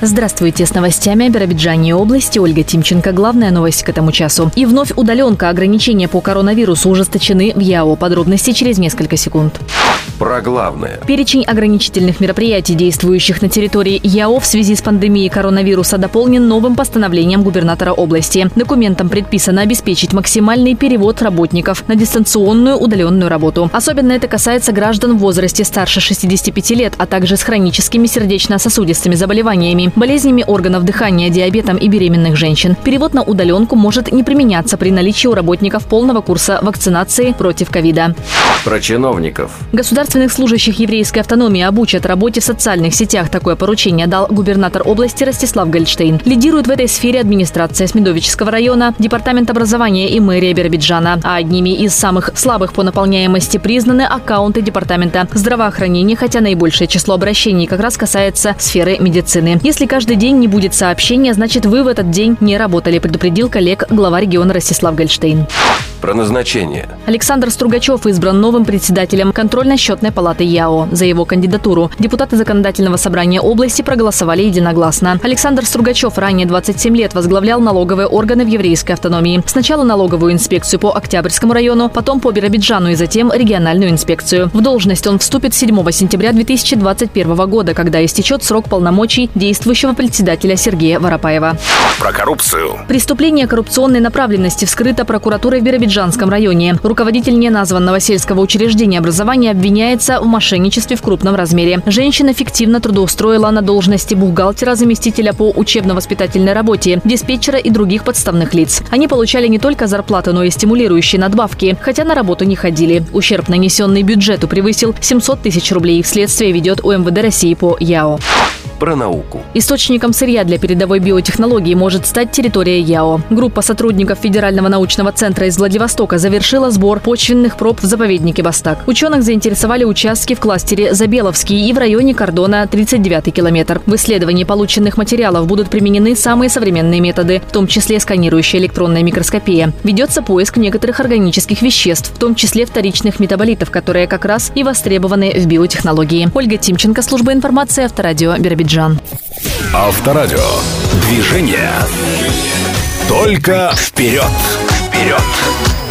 Здравствуйте, с новостями о Биробиджане и области. Ольга Тимченко. Главная новость к этому часу. И вновь удаленка. Ограничения по коронавирусу ужесточены в ЯО. Подробности через несколько секунд. Про главное. Перечень ограничительных мероприятий, действующих на территории ЯО в связи с пандемией коронавируса, дополнен новым постановлением губернатора области. Документом предписано обеспечить максимальный перевод работников на дистанционную удаленную работу. Особенно это касается граждан в возрасте старше 65 лет, а также с хроническими сердечно-сосудистыми заболеваниями, болезнями органов дыхания, диабетом и беременных женщин. Перевод на удаленку может не применяться при наличии у работников полного курса вакцинации против ковида. Про чиновников. Государственных служащих еврейской автономии обучат работе в социальных сетях. Такое поручение дал губернатор области Ростислав Гольдштейн. Лидирует в этой сфере администрация Смедовического района, департамент образования и мэрия Биробиджана. А одними из самых слабых по наполняемости признаны аккаунты департамента здравоохранения, хотя наибольшее число обращений как раз касается сферы медицины. Если каждый день не будет сообщения, значит вы в этот день не работали, предупредил коллег глава региона Ростислав Гольдштейн. Про назначение. Александр Стругачев избран новым председателем контрольно-счетной палаты ЯО. За его кандидатуру депутаты законодательного собрания области проголосовали единогласно. Александр Стругачев ранее 27 лет возглавлял налоговые органы в еврейской автономии. Сначала налоговую инспекцию по Октябрьскому району, потом по Биробиджану и затем региональную инспекцию. В должность он вступит 7 сентября 2021 года, когда истечет срок полномочий действующего председателя Сергея Воропаева. Про коррупцию. Преступление коррупционной направленности вскрыто прокуратурой в Биробиджанском районе. Руководитель неназванного сельского учреждения образования обвиняется в мошенничестве в крупном размере. Женщина фиктивно трудоустроила на должности бухгалтера, заместителя по учебно-воспитательной работе, диспетчера и других подставных лиц. Они получали не только зарплату, но и стимулирующие надбавки, хотя на работу не ходили. Ущерб, нанесенный бюджету, превысил 700 тысяч рублей. Следствие ведет УМВД России по ЯО. Про науку. Источником сырья для передовой биотехнологии может стать территория ЯО. Группа сотрудников Федерального научного центра из Владивостока завершила сбор почвенных проб в заповеднике Бастак. Ученых заинтересовали участки в кластере Забеловский и в районе кордона 39-й километр. В исследовании полученных материалов будут применены самые современные методы, в том числе сканирующая электронная микроскопия. Ведется поиск некоторых органических веществ, в том числе вторичных метаболитов, которые как раз и востребованы в биотехнологии. Ольга Тимченко, служба информации, Авторадио, Биробиджан. Авторадио. Движение. Только вперед. Вперед.